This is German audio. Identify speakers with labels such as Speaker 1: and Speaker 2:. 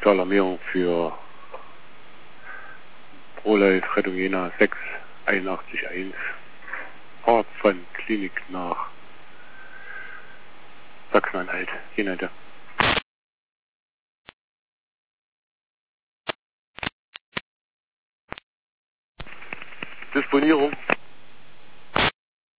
Speaker 1: Alarmierung für ProLife Rettung Jena 681-1. Fahrt von Klinik nach Sachsen-Anhalt, Jena. Disponierung.